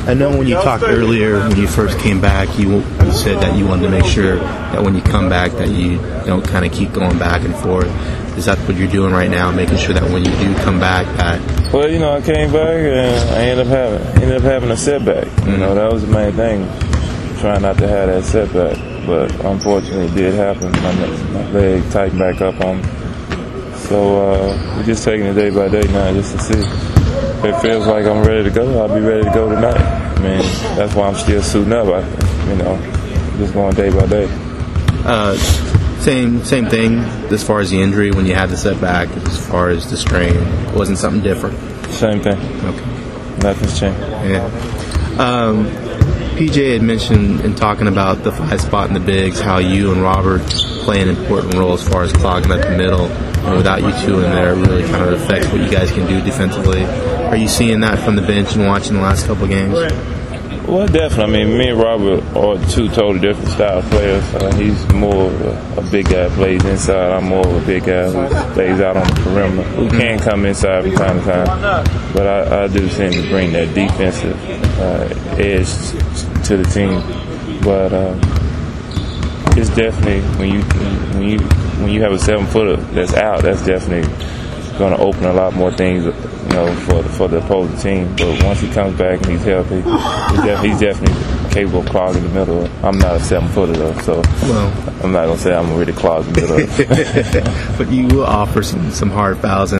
I know when you talked earlier, when you first came back, you said that you wanted to make sure that when you come back that you don't kind of keep going back and forth. Is that what you're doing right now, making sure that when you do come back that... Well, I came back and I ended up having a setback. That was the main thing, trying not to have that setback. But unfortunately, it did happen. My leg tightened back up on me. So we're just taking it day by day now just to see. If it feels like I'm ready to go, I'll be ready to go tonight. I mean, that's why I'm still suiting up. Just going day by day. Same thing as far as the injury when you had the setback, as far as the strain. It wasn't something different? Same thing. Okay. Nothing's changed. Yeah. PJ had mentioned in talking about the 5 spot in the bigs how you and Robert play an important role as far as clogging up the middle. And without you two in there, it really kind of affects what you guys can do defensively. Are you seeing that from the bench and watching the last couple of games? Well, definitely. I mean, me and Robert are two totally different style players. He's more of a big guy, plays inside. I'm more of a big guy who plays out on the perimeter, who can come inside from time to time. But I do seem to bring that defensive edge to the team. But it's definitely when you have a 7-footer that's out, that's definitely going to open a lot more things, for the opposing team. But once he comes back and he's healthy, he's definitely capable of clogging the middle. I'm not a 7-footer though, so I'm not going to say I'm really clogging the middle. But you will offer some hard fouls.